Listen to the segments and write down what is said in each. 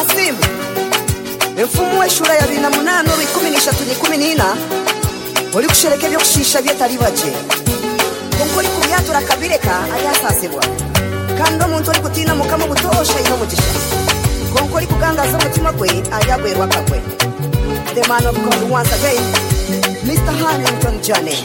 masimu mfumu w'eshura ya 2008-2014 uri kushereka byo kushisha byetari baje konkori kubyatura kabireka ayasasibwa kandi umuntu uri kutina mukamo gutosha ino mugisha konkori kugangaza umutima gwe ayagwerwa kagwe. The man of God once again, Mr. Hannington Johnny.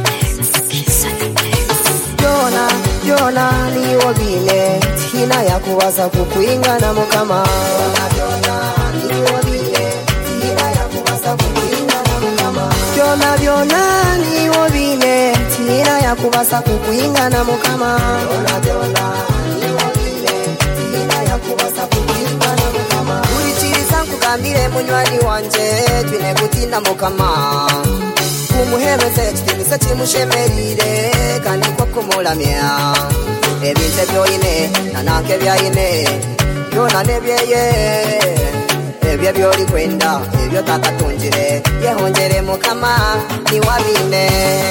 Yona ni wabile tina ya kuwaza kukuingana mukama. Yona ni wabile tina ya kuwaza kukuingana mukama. Yona ni wabile tina ya kuwaza kukuingana mukama. Yona ni wabile tina ya kuwaza kukuingana mukama. Urichiriza nkugambire munywani wanje twine kutina mukama. Umuhebeze kitimiza kimushemerire kandi ko kumulamya ebintu byoyine nanake byayine byona nebyeye ebyo byoli kwenda ebyo takatungire yehongere mukama ni wabine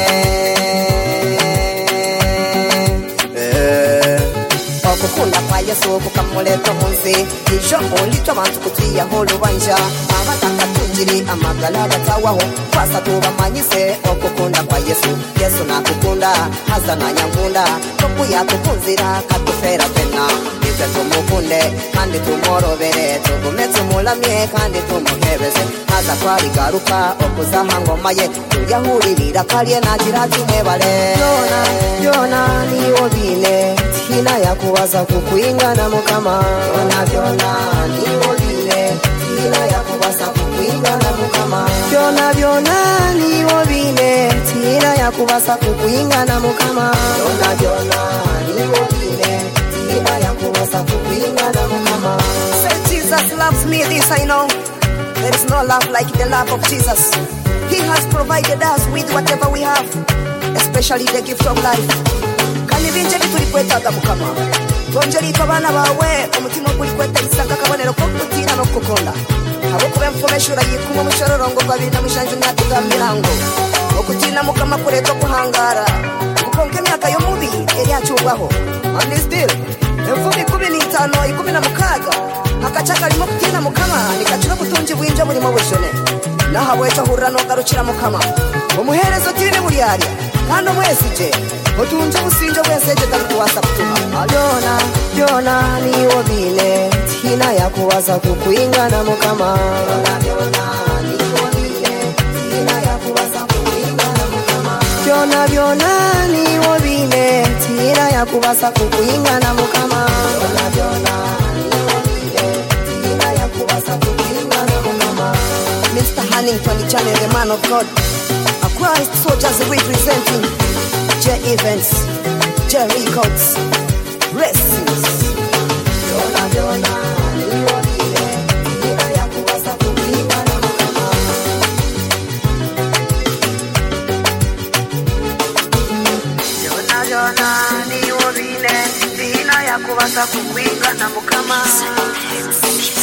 okukunda kwa Yesu kukamuleta munsi ijo olito abantu kutiya holubanja abatakatungiri amagala gatawaho kwasa tubamanyise okukunda kwa Yesu nakukunda hazana nyangunda tokuya kukunzira katufera tena ize tumukunde kandi tumorobere tugume tumulamye kandi tumuhebeze haza kwari garuka okuzaha ngoma ye tuyahuririra kalye nagira tumwebale. Yona ni wabile tina ya kuwaza kukuingana mukama. Yona ni wabile tina ya kuwaza kukuingana mukama. Yona ni wabile tina ya kuwaza kukuingana mukama. Yona ni wabile tina ya kuwaza kukuingana mukama. Say Jesus loves me, this I know. There is no love like the love of Jesus. He has provided us with whatever we have, especially the gift of life. Kandi binje biturikwetaga mukama tonjeri kabana bawe umutima kuri kweta isaka kabonero ko kutina no kukonda abo kube mfomeshura yikuma mushororongo babina mushanje myatugamirango okutina mukama kureto kuhangara ukonke myaka yo mubi eri acubwaho and still mfumi 15 16 akachaka limo kutina mukama nikachira kutunji bwinje muri mu bushone naha bwecha hurra no garukira mukama umuherezo tine muri ari kandi mwesije otunje businje bweseje takuwasa kutuma. Yona ni wabile tina ya kuwaza kukuingana mukama. Yona ni wabile tina ya kuwaza kukuingana mukama. Yona ni wabile tina ya kuwaza kukuingana mukama. Yona ni wabile tina ya kuwaza kukuingana mukama. Mr. Hannington Johnny, the man of God, a Christ soldiers representing J Events, J Records, Blessings. Yona ni wabile tina ya kuwaza kukuingana mukama. Yona ni wabile tina ya kuwaza kukuingana mukama.